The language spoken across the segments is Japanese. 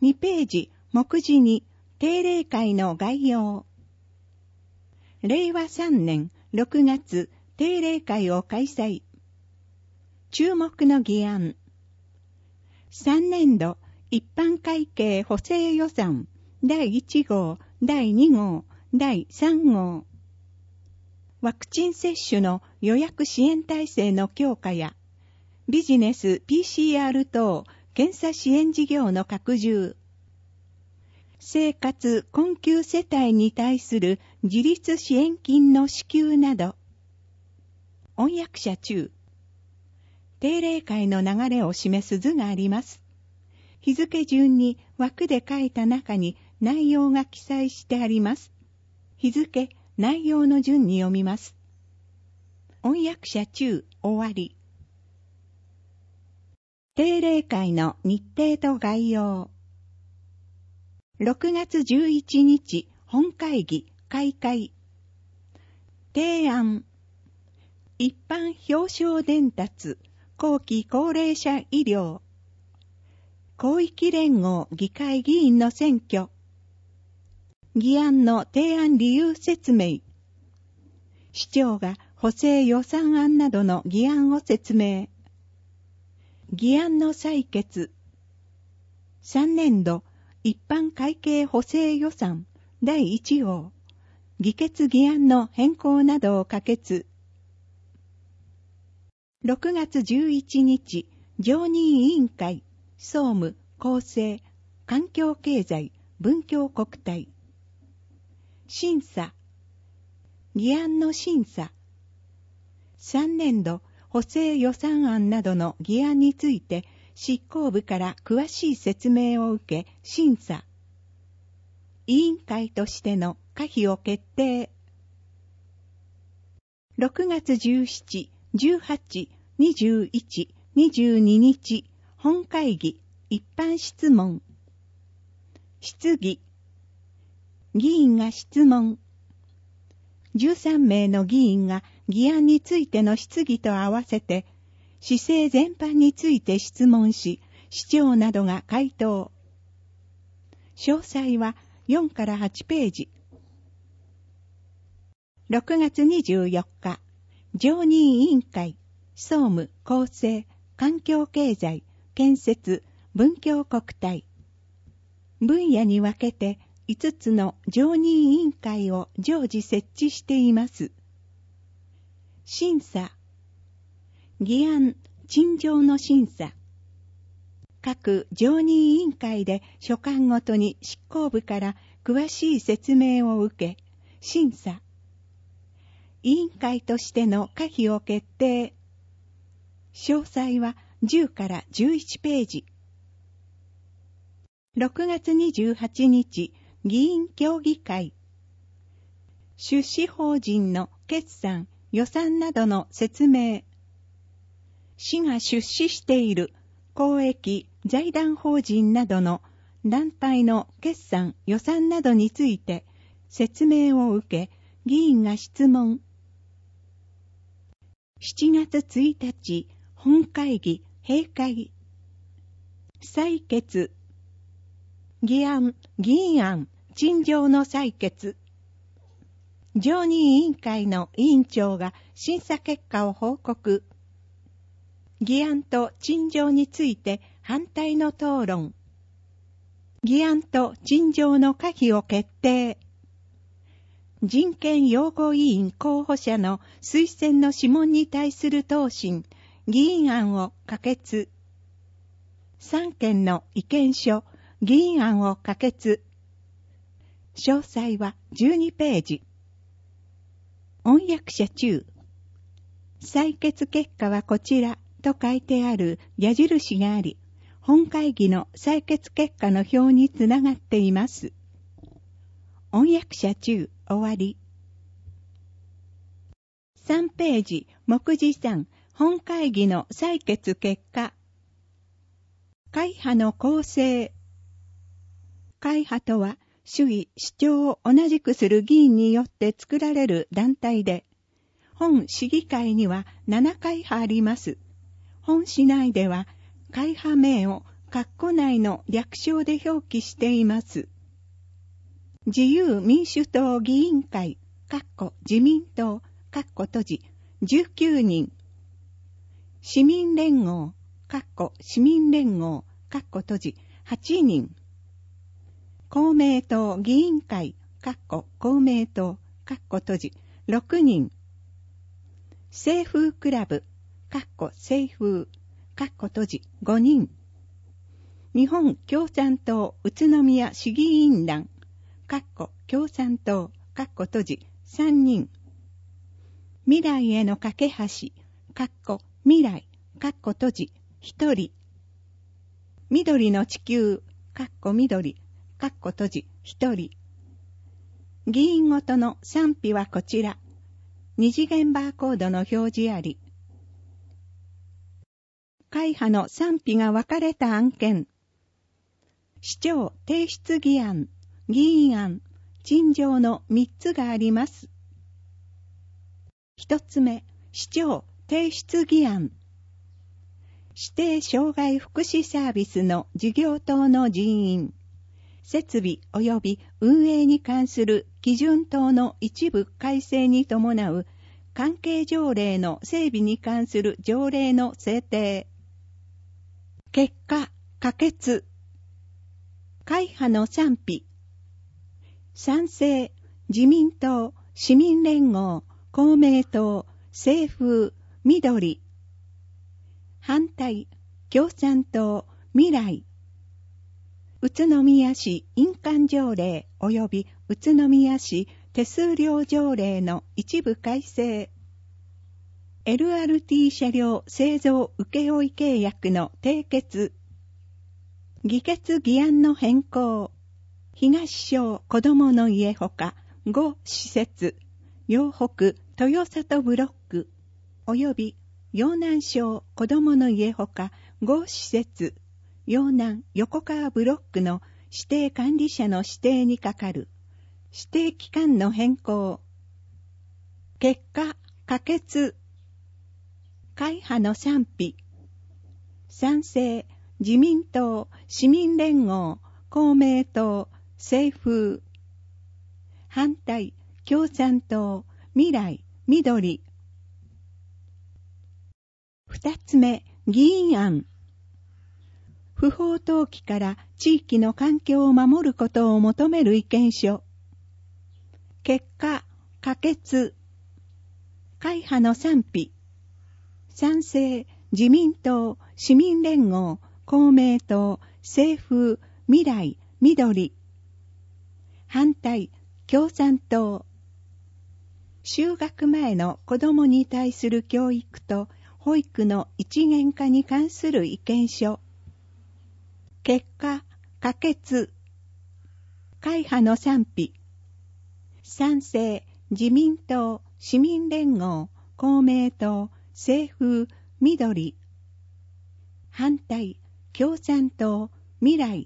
2ページ、目次に定例会の概要。令和3年6月、定例会を開催。注目の議案。3年度一般会計補正予算第1号、第2号、第3号。ワクチン接種の予約支援体制の強化や、ビジネス PCR 等検査支援事業の拡充。生活困窮世帯に対する自立支援金の支給など。御役者中。定例会の流れを示す図があります。日付順に枠で書いた中に内容が記載してあります。日付、内容の順に読みます。御役者中、終わり。定例会の日程と概要。6月11日、本会議、開会。提案。一般表彰伝達、後期高齢者医療。広域連合議会議員の選挙。議案の提案理由説明。市長が補正予算案などの議案を説明。議案の採決。3年度一般会計補正予算第1号。議決議案の変更などを可決。6月11日、常任委員会、総務、厚生、環境経済、文教国体。審査。議案の審査。3年度補正予算案などの議案について執行部から詳しい説明を受け審査。委員会としての可否を決定。6月17、18、21、22日、本会議、一般質問。質疑。議員が質問。13名の議員が議案についての質疑と合わせて、市政全般について質問し、市長などが回答。詳細は4から8ページ。6月24日、常任委員会、総務、厚生、環境経済、建設、文教国体。分野に分けて5つの常任委員会を常時設置しています。審査。議案、陳情の審査。各常任委員会で所管ごとに執行部から詳しい説明を受け、審査。委員会としての可否を決定。詳細は10から11ページ。6月28日、議員協議会。出資法人の決算、予算などの説明。市が出資している公益、財団法人などの団体の決算、予算などについて説明を受け、議員が質問。7月1日、本会議、閉会。採決。議案、議員案、陳情の採決。常任委員会の委員長が審査結果を報告。議案と陳情について反対の討論。議案と陳情の可否を決定。人権擁護委員候補者の推薦の諮問に対する答申、議員案を可決。3件の意見書、議員案を可決。詳細は12ページ。御役者中。採決結果はこちらと書いてある矢印があり、本会議の採決結果の表につながっています。御役者中、終わり。3ページ、目次3、本会議の採決結果。会派の構成。会派とは、主義・主張を同じくする議員によって作られる団体で、本市議会には7会派あります。本市内では、会派名を括弧内の略称で表記しています。自由民主党議員会、括弧自民党、括弧閉じ、19人。市民連合、括弧市民連合、括弧閉じ、8人。公明党議員会、括弧公明党、括弧閉じ、6人。清風クラブ、括弧清風、括弧閉じ、5人。日本共産党宇都宮市議員団、括弧共産党、括弧閉じ、3人。未来への架け橋、括弧未来、括弧閉じ、1人。緑の地球、括弧緑、括弧閉じ、1人。議員ごとの賛否はこちら。二次元バーコードの表示あり。会派の賛否が分かれた案件。市長提出議案、議員案、陳情の3つがあります。1つ目、市長提出議案。指定障害福祉サービスの事業等の人員、設備及び運営に関する基準等の一部改正に伴う関係条例の整備に関する条例の制定。結果、可決。会派の賛否。賛成、自民党、市民連合、公明党、清風、緑。反対、共産党、未来。宇都宮市印鑑条例及び宇都宮市手数料条例の一部改正。LRT 車両製造請負契約の締結。議決議案の変更。東小子どもの家ほか5施設、陽北豊里ブロック及び陽南小子どもの家ほか5施設、陽南横川ブロックの指定管理者の指定にかかる指定期間の変更。結果、可決。会派の賛否。賛成、自民党、市民連合、公明党、清風。反対、共産党、未来、緑。二つ目、議員案。不法投棄から地域の環境を守ることを求める意見書。結果、可決。会派の賛否。賛成、自民党、市民連合、公明党、清風、未来、緑。反対、共産党。就学前の子どもに対する教育と保育の一元化に関する意見書。結果、可決。会派の賛否。賛成、自民党、市民連合、公明党、清風、緑。反対、共産党、未来。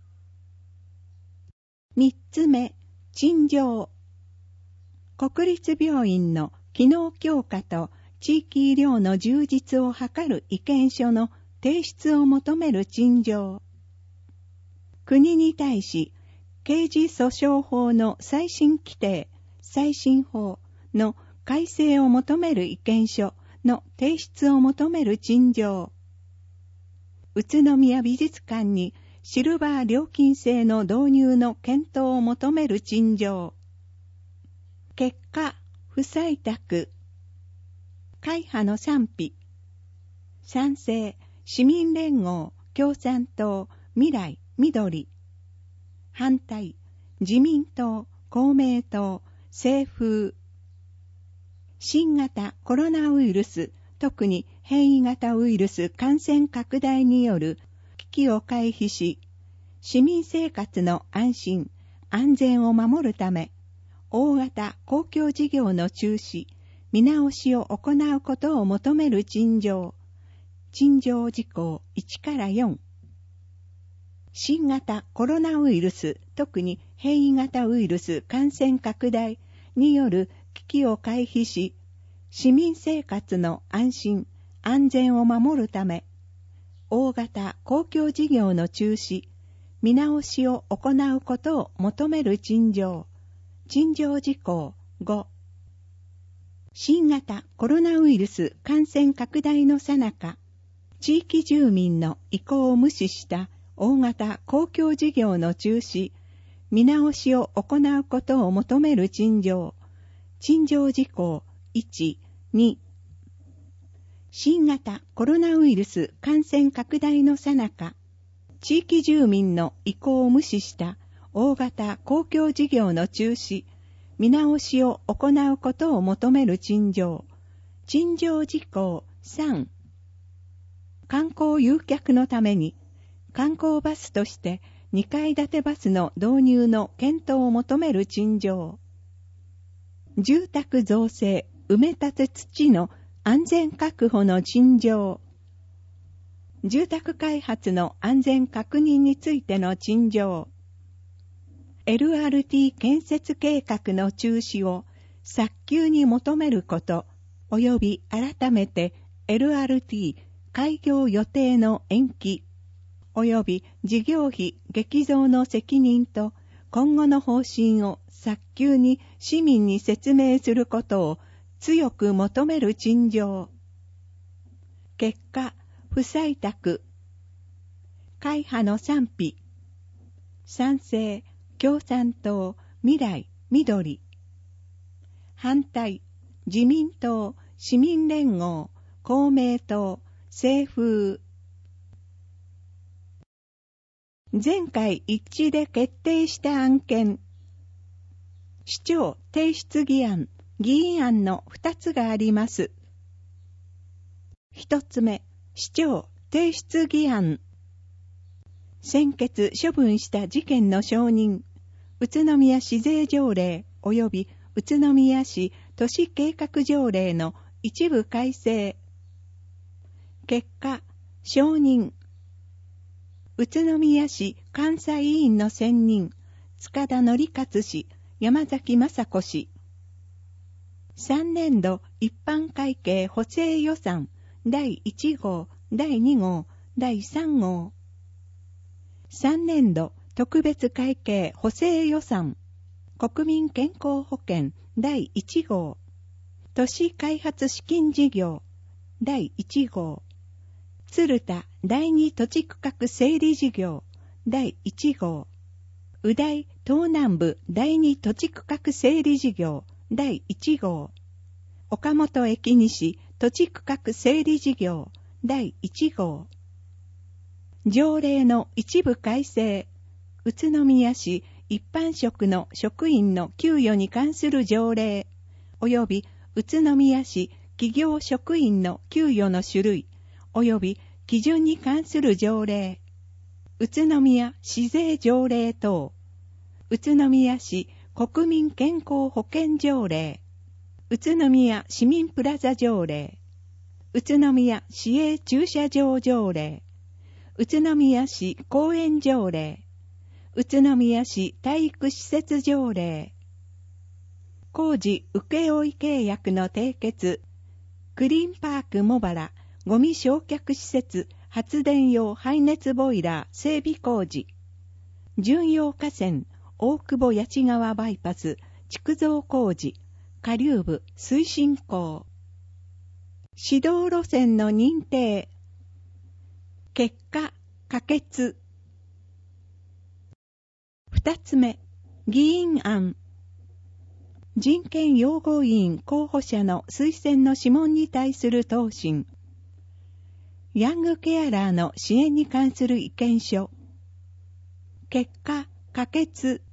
三つ目、陳情。国立病院の機能強化と地域医療の充実を図る意見書の提出を求める陳情。国に対し、刑事訴訟法の再審規定、再審法の改正を求める意見書の提出を求める陳情。宇都宮美術館にシルバー料金制の導入の検討を求める陳情。結果、不採択。会派の賛否。賛成、市民連合、共産党、未来、緑。反対、自民党、公明党、清風。新型コロナウイルス、特に変異型ウイルス感染拡大による危機を回避し、市民生活の安心、安全を守るため、大型公共事業の中止、見直しを行うことを求める陳情。陳情事項1から4。新型コロナウイルス、特に変異型ウイルス感染拡大による危機を回避し、市民生活の安心、安全を守るため、 大型公共事業の中止、見直しを行うことを求める陳情。陳情事項5。新型コロナウイルス感染拡大の最中、地域住民の意向を無視した大型公共事業の中止、見直しを行うことを求める陳情。陳情事項1、2。新型コロナウイルス感染拡大の最中、地域住民の意向を無視した大型公共事業の中止、見直しを行うことを求める陳情。陳情事項3。観光誘客のために観光バスとして2階建てバスの導入の検討を求める陳情。住宅造成、埋め立て土の安全確保の陳情。住宅開発の安全確認についての陳情。LRT 建設計画の中止を早急に求めること、及び改めて LRT 開業予定の延期、及び事業費激増の責任と今後の方針を早急に市民に説明することを強く求める陳情。結果、不採択。会派の賛否。賛成、共産党、未来、緑。反対、自民党、市民連合、公明党、清風。前回一致で決定した案件。市長提出議案、議員案の2つがあります。1つ目、市長提出議案。先決処分した事件の承認、宇都宮市税条例及び宇都宮市都市計画条例の一部改正。結果、承認。宇都宮市監査委員の選任、塚田則勝氏、山崎雅子氏。3年度一般会計補正予算第1号、第2号、第3号。3年度特別会計補正予算国民健康保険第1号。都市開発資金事業第1号。鶴田第2土地区画整理事業第1号。宇大東南部第2土地区画整理事業第1号。岡本駅西土地区画整理事業第1号。条例の一部改正、宇都宮市一般職の職員の給与に関する条例、及び宇都宮市企業職員の給与の種類、及び基準に関する条例、宇都宮市税条例等、宇都宮市国民健康保険条例、宇都宮市民プラザ条例、宇都宮市営駐車場条例、宇都宮市公園条例、宇都宮市体育施設条例、工事請負契約の締結、クリーンパーク茂原ゴミ焼却施設発電用排熱ボイラー整備工事、巡洋河川大久保八千川バイパス築造工事、下流部推進工、指導路線の認定。結果、可決。2つ目、議員案。人権擁護委員候補者の推薦の諮問に対する答申。ヤングケアラーの支援に関する意見書。結果、可決。